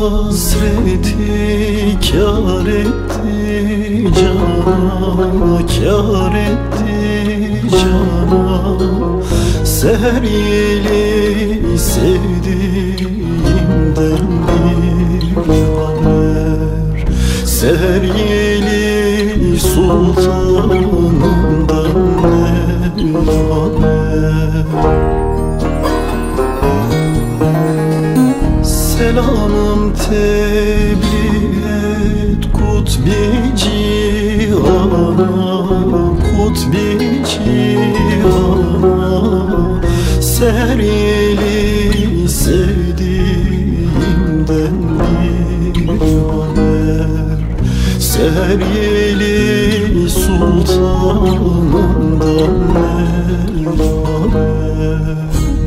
hasreti kâr etti cana, kâr etti cana. Seher yeli sevdiğimden bir haber, seher yeli sultanımdan ne haber. Selamım tebliğ et kutbi cihana, kutbi cihana. Seher yeli sevdiğimden bir haber, seher yeli sultanımdan ne haber.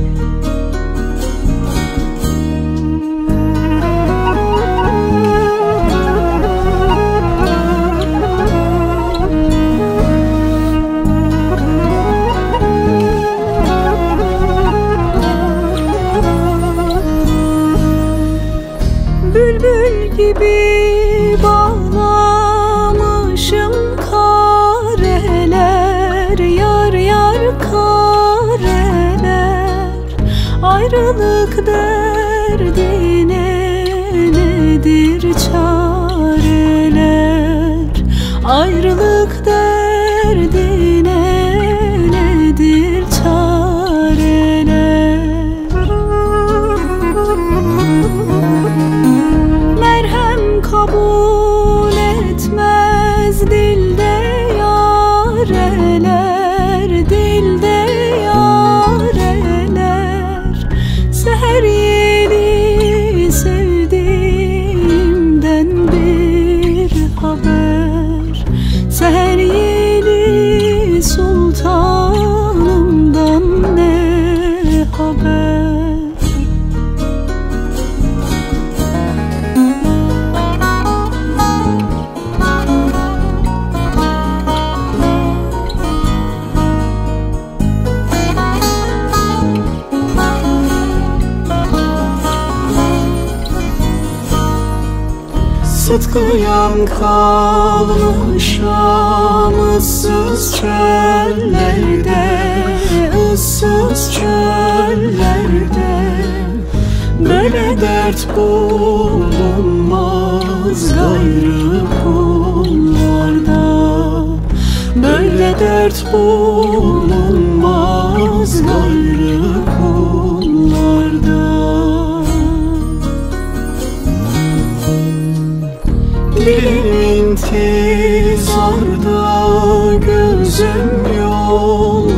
Bülbül gibi bağlamışım kareler, yar yar kareler. Ayrılık derdine nedir çareler, ayrılık derdine nedir çareler. Kabul etmez dilde yareler, dilde yareler. Seher yeli sevdiğimden bir haber, seher yeli sultanımdan ne haber. Sıtkıyam kalmışam ıssız çöllerde, ıssız çöllerde. Böyle dert bulunmaz gayrı kullarda, böyle dert bulunmaz gayrı kullarda. Dilim intizarda, gözüm yol